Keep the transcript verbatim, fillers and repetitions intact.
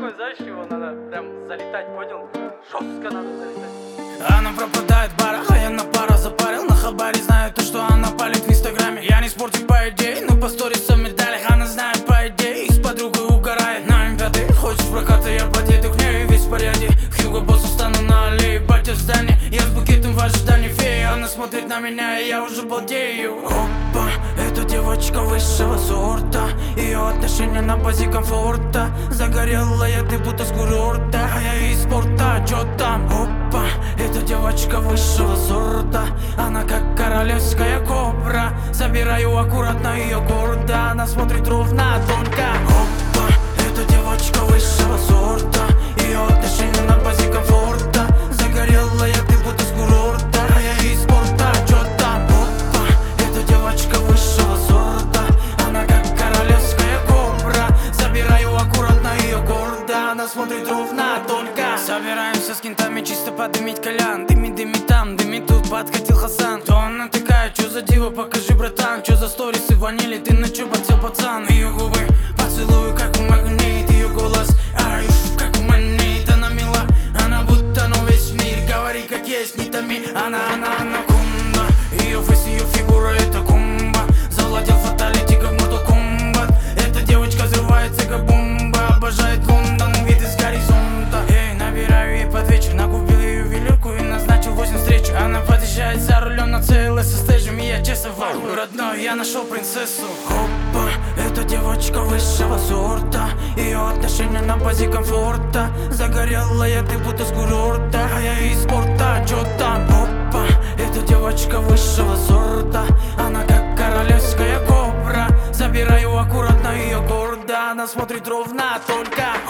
Знаешь, чего надо прям залетать, понял? Жестко надо залетать. Она пропадает в барах, а я на пару запарил. На хабаре знаю то, что она палит в инстаграме. Я не спортик по идее, но по сторисам медалях. Она знает по идее и с подругой угорает. На эм пять хочешь проката, я подъеду к ней весь в порядке. В Хьюго Боссу стану на аллее, батя в здании. Я с букетом в ожидании феи. Она смотрит на меня, и я уже балдею. Опа, эта девочка высшего сорта. Ее отношения на базе комфорта. Загорелая, ты будто с курорта. А я из спорта, чё там? Опа, эта девочка высшего сорта. Она как королевская кобра. Забираю аккуратно ее гордо. Она смотрит ровно, тонко. Опа, эта девочка высшего сорта. Ее отношения на базе комфорта. Загорелая, ты будто с курорта. А я из спорта, чё там? Опа, эта девочка высшего сорта. Она как королевская кобра. Забираю аккуратно ее гордо. Она смотрит ровно, только. Собираемся с кентами чисто подымить колян. Дыми, дыми там, дыми тут, подкатил Хасан. То она такая, чё за диво, покажи, братан. Чё за сторисы ванили, ты на чё подсел, пацан? Ее губы поцелую, как в магнит. Ее голос, ай, как в манит. Она мила, она будто, ну весь мир. Говори, как есть, не томи. Она, она, анаконда. Ее фейс, ее фигура, это комбо. Завладел фаталити, как Mortal Kombat. Эта девочка взрывается, как бомба. Обожает Лондон, вид из горизонта. Эй, набираю ей под вечер. Накупил ей ювелирку и назначил восемь встреч. Она подъезжает за рулем на цэ эл эс со стейджем. И я честовал, родной, я нашел принцессу. Опа, эта девочка высшего сорта. Ее отношения на базе комфорта. Загорелая, ты будто с курорта. А я из спорта, чё там? Опа, эта девочка высшего сорта. Она как королевская кобра. Забираю аккуратно ее гордо. Она смотрит ровно, только.